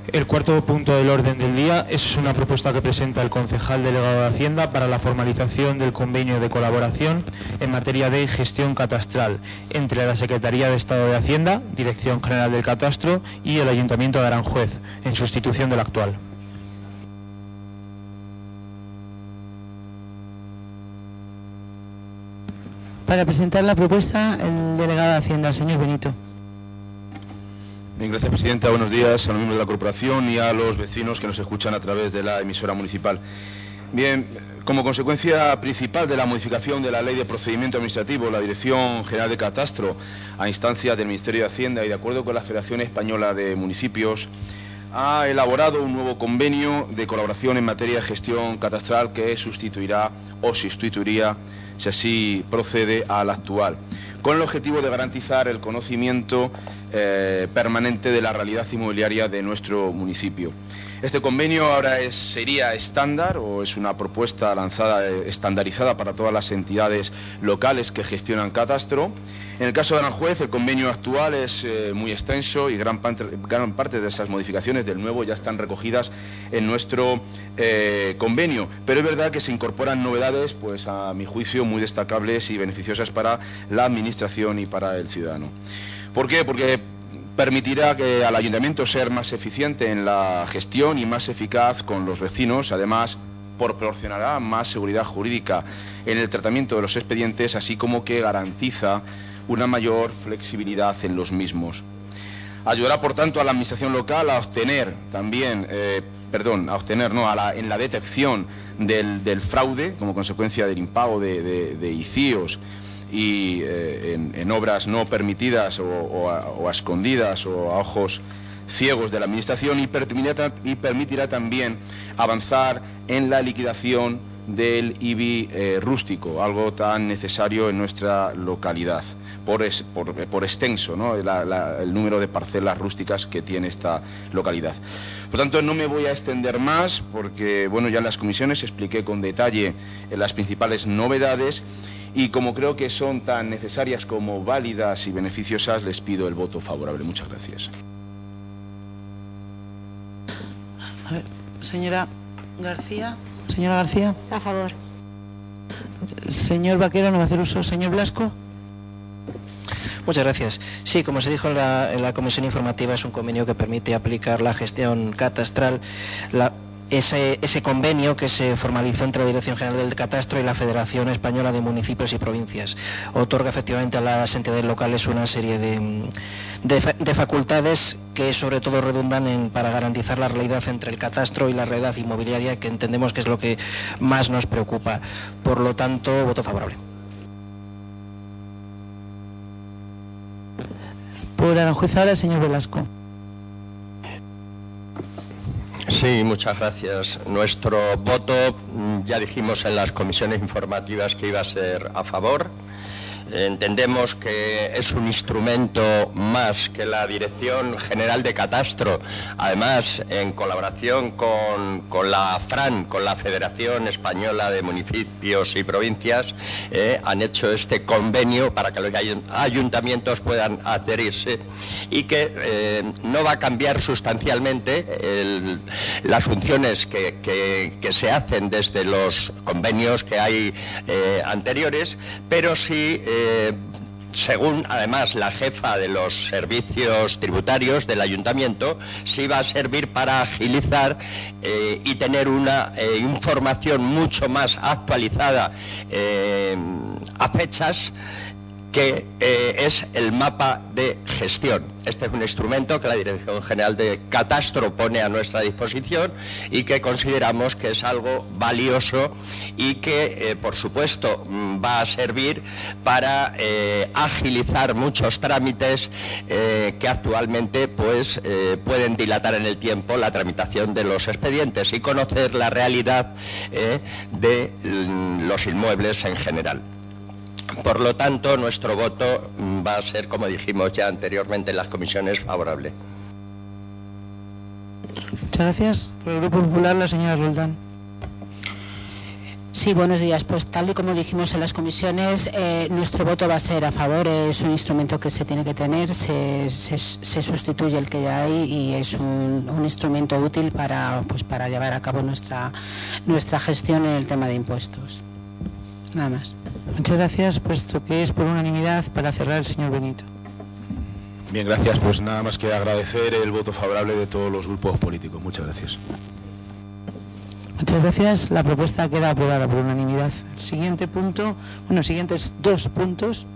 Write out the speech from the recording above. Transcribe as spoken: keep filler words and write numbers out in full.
El cuarto punto del orden del día es una propuesta que presenta el concejal delegado de Hacienda para la formalización del convenio de colaboración en materia de gestión catastral entre la Secretaría de Estado de Hacienda, Dirección General del Catastro, y el Ayuntamiento de Aranjuez, en sustitución del actual. Para presentar la propuesta, el delegado de Hacienda, el señor Benito. Bien, gracias, presidenta. Buenos días a los miembros de la corporación y a los vecinos que nos escuchan a través de la emisora municipal. Bien, como consecuencia principal de la modificación de la Ley de Procedimiento Administrativo, la Dirección General de Catastro, a instancia del Ministerio de Hacienda y de acuerdo con la Federación Española de Municipios, ha elaborado un nuevo convenio de colaboración en materia de gestión catastral que sustituirá o sustituiría, si así procede, al actual, con el objetivo de garantizar el conocimiento eh, permanente de la realidad inmobiliaria de nuestro municipio. Este convenio ahora es, sería estándar o es una propuesta lanzada, eh, estandarizada para todas las entidades locales que gestionan catastro. En el caso de Aranjuez, el convenio actual es eh, muy extenso y gran, gran parte de esas modificaciones del nuevo ya están recogidas en nuestro eh, convenio. Pero es verdad que se incorporan novedades, pues a mi juicio, muy destacables y beneficiosas para la Administración y para el ciudadano. ¿Por qué? Porque permitirá que al ayuntamiento ser más eficiente en la gestión y más eficaz con los vecinos. Además, proporcionará más seguridad jurídica en el tratamiento de los expedientes, así como que garantiza una mayor flexibilidad en los mismos. Ayudará, por tanto, a la administración local a obtener también, eh, perdón, a obtener, no, a la, en la detección del, del fraude como consecuencia del impago de, de, de I C I Os y eh, en, en obras no permitidas o, o, a, o a escondidas o a ojos ciegos de la administración, y permitirá, y permitirá también avanzar en la liquidación del I B I eh, rústico, algo tan necesario en nuestra localidad, por, es, por, por extenso, ¿no? la, la, el número de parcelas rústicas que tiene esta localidad. Por tanto, no me voy a extender más, porque bueno, ya en las comisiones expliqué con detalle eh, las principales novedades, y como creo que son tan necesarias como válidas y beneficiosas, les pido el voto favorable. Muchas gracias. A ver, señora García. Señora García. A favor. Señor Vaquero, no va a hacer uso. Señor Blasco. Muchas gracias. Sí, como se dijo en la, en la comisión informativa, es un convenio que permite aplicar la gestión catastral. La, ese, ese convenio que se formalizó entre la Dirección General del Catastro y la Federación Española de Municipios y Provincias otorga efectivamente a las entidades locales una serie de, de, de facultades que sobre todo redundan en, para garantizar la realidad entre el catastro y la realidad inmobiliaria, que entendemos que es lo que más nos preocupa. Por lo tanto, voto favorable. Por Aranjuez ahora el señor Velasco. Sí, muchas gracias. Nuestro voto, ya dijimos en las comisiones informativas que iba a ser a favor. Entendemos que es un instrumento más que la Dirección General de Catastro, además en colaboración con, con la FRAN, con la Federación Española de Municipios y Provincias, eh, han hecho este convenio para que los ayuntamientos puedan adherirse, y que eh, no va a cambiar sustancialmente el, las funciones que, que, que se hacen desde los convenios que hay eh, anteriores, pero sí eh, Eh, según además la jefa de los servicios tributarios del ayuntamiento, sí va a servir para agilizar eh, y tener una eh, información mucho más actualizada eh, a fechas, que eh, es el mapa de gestión. Este es un instrumento que la Dirección General de Catastro pone a nuestra disposición y que consideramos que es algo valioso y que, eh, por supuesto, va a servir para eh, agilizar muchos trámites eh, que actualmente pues, eh, pueden dilatar en el tiempo la tramitación de los expedientes y conocer la realidad eh, de los inmuebles en general. Por lo tanto, nuestro voto va a ser, como dijimos ya anteriormente en las comisiones, favorable. Muchas gracias. Por el Grupo Popular, la señora Roldán. Sí. Sí, buenos días. Pues tal y como dijimos en las comisiones, eh, nuestro voto va a ser a favor. Es un instrumento que se tiene que tener, se, se, se sustituye el que ya hay y es un, un instrumento útil para, pues, para llevar a cabo nuestra, nuestra gestión en el tema de impuestos. Nada más. Muchas gracias, puesto que es por unanimidad, para cerrar el señor Benito. Bien, gracias. Pues nada más que agradecer el voto favorable de todos los grupos políticos. Muchas gracias. Muchas gracias. La propuesta queda aprobada por unanimidad. El siguiente punto, bueno, siguientes dos puntos.